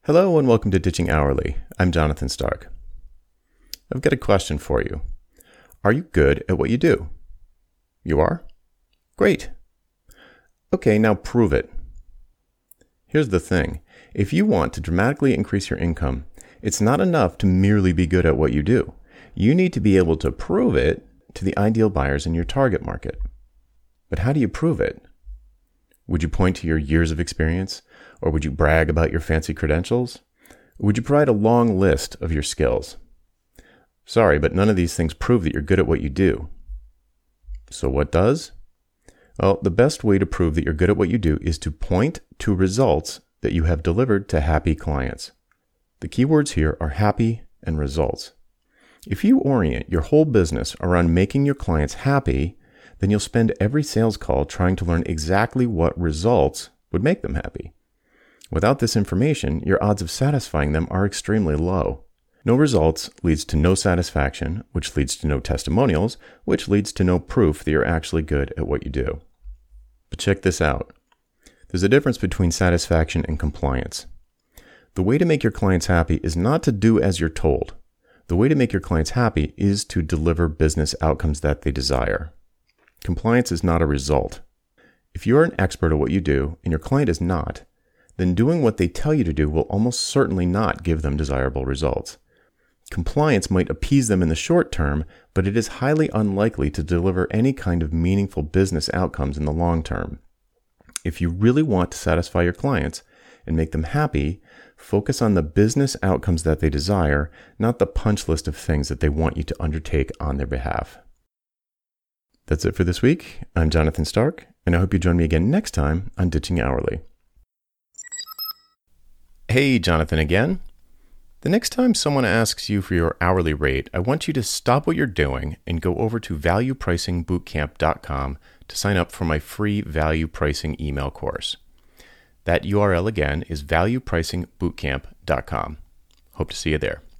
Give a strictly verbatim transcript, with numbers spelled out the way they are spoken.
Hello and welcome to Ditching Hourly. I'm Jonathan Stark. I've got a question for you. Are you good at what you do? You are? Great. Okay, now prove it. Here's the thing. If you want to dramatically increase your income, it's not enough to merely be good at what you do. You need to be able to prove it to the ideal buyers in your target market. But how do you prove it? Would you point to your years of experience? Or would you brag about your fancy credentials? Or would you provide a long list of your skills? Sorry, but none of these things prove that you're good at what you do. So what does? Well, the best way to prove that you're good at what you do is to point to results that you have delivered to happy clients. The key words here are happy and results. If you orient your whole business around making your clients happy, then you'll spend every sales call trying to learn exactly what results would make them happy. Without this information, your odds of satisfying them are extremely low. No results leads to no satisfaction, which leads to no testimonials, which leads to no proof that you're actually good at what you do. But check this out. There's a difference between satisfaction and compliance. The way to make your clients happy is not to do as you're told. The way to make your clients happy is to deliver business outcomes that they desire. Compliance is not a result. If you are an expert at what you do and your client is not, then doing what they tell you to do will almost certainly not give them desirable results. Compliance might appease them in the short term, but it is highly unlikely to deliver any kind of meaningful business outcomes in the long term. If you really want to satisfy your clients and make them happy, focus on the business outcomes that they desire, not the punch list of things that they want you to undertake on their behalf. That's it for this week. I'm Jonathan Stark, and I hope you join me again next time on Ditching Hourly. Hey, Jonathan again. The next time someone asks you for your hourly rate, I want you to stop what you're doing and go over to value pricing bootcamp dot com to sign up for my free value pricing email course. That U R L again is value pricing bootcamp dot com. Hope to see you there.